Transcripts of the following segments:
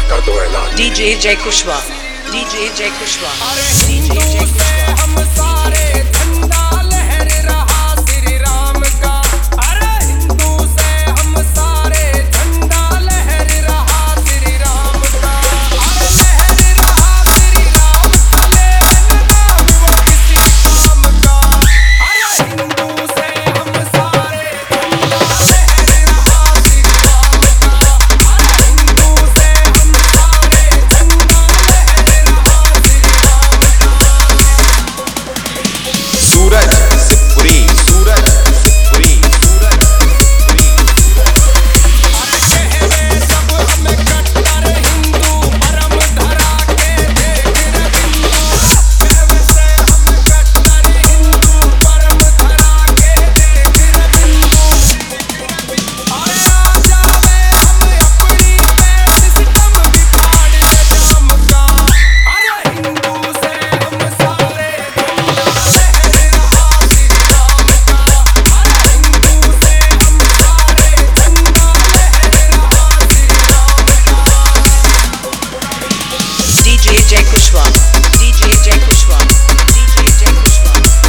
कर दो ऐलान। डीजे जय कुशवा, डीजे जय कुशवा, अरे डीजे जय हिंदू से कुशवा। हम सारे झंडा लहर रहा श्री राम का। अरे हिंदू से हम सारे झंडा लहर रहा श्री राम का। अरे लहर रहा श्री राम का, लेकिन नाम वो किसी काम का। अरे हिंदू से हम सारे झंडा लहर रहा श्री राम का। अरे हिंदू से हम सारे झंडा लहर रहा श्री राम का। सूरज सिपुरी, सूरज सिपुरी, सूरज सिपुरी, अरे कहवे सब हमें कट्टर हिंदू, परम धरा के देख रे बिंदु। कहवे से हम कट्टर हिंदू, परम धरा के देख रे बिंदु। अरे आ जावे हम अपनी पे सिस्टम बिगाड़ के जाम का। अरे हिंदू से हम सारे झंडा लहर रहा श्री राम का। अरे हिंदू से हम सारे झंडा लहर रहा श्री राम का। डीजे जय कुशवा, डीजे जय कुशवा, डीजे जय कुशवा।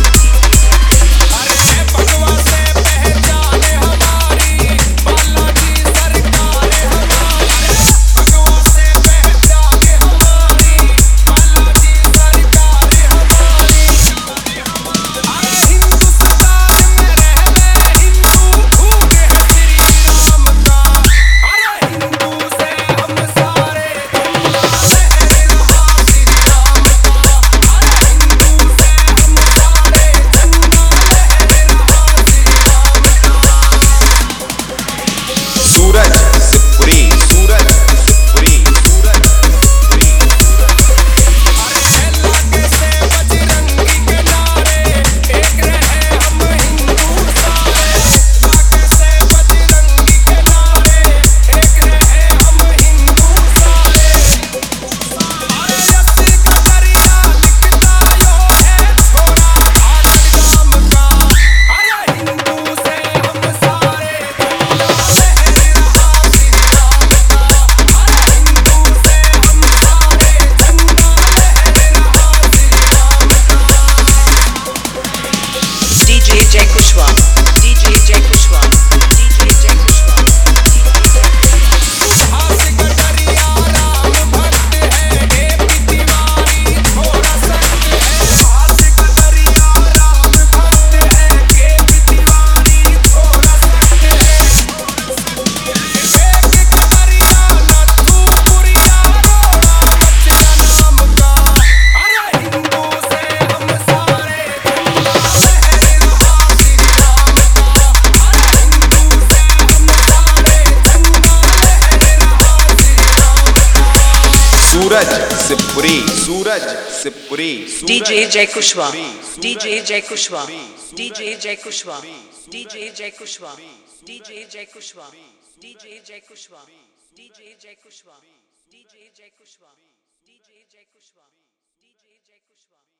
अरे भगवा से पहचान हमारी, बालाजी सरकार हमारी। भगवा से पहचान हमारी, बालाजी सरकार हमारी। अरे हिंदुस्तान में रहवे हिंदू, भूख है श्री राम का। अरे हिंदू से हम सारे झंडा लहर रहा श्री राम का। अरे हिंदू से हम सारे झंडा लहर रहा श्री राम का। सूरज सिपुरी, सूरज सिपुरी, सूरज सिपुरी, सूरज। अरे लागे से बजरंगी के नारे, एक रहे हम हिंदू सारे। लागे से बजरंगी के नारे, एक रहे हम हिंदू सारे। अरे यस्सी का दरिया लिखता यो है छोरा घाट गाम का। अरे हिंदू से हम सारे झंडा लहर रहा श्री राम का। अरे हिंदू से हम सारे झंडा लहर रहा श्री राम का। डीजे जय कुशवा, डीजे जय कुशवा, डीजे जय कुशवा। सुभाष कटरिया राम भक्त है, एपी तिवारी थोड़ा सख्त है। सुभाष कटरिया राम भक्त है, एपी तिवारी थोड़ा सख्त है। एक कटरिया नथु पुरिया रोड़ा बच्चा नाम का। अरे हिंदू से हम सारे झंडा लहर रहा श्री राम का। अरे हिंदू से हम सारे झंडा लहर रहा श्री राम का। सूरज सिपुरी, सूरज सिपुरी, सूरज डीजे जय कुशवा, सिपुरी, डीजे सूरज जय कुशवा, सिपुरी, डीजे जय सूरज कुशवा, सिपुरी, डीजे जय कुशवा, डीजे जय कुशवा, डीजे जय कुशवा, डीजे जय कुशवा, डीजे जय कुशवा, डीजे जय कुशवा, डीजे जय कुशवा।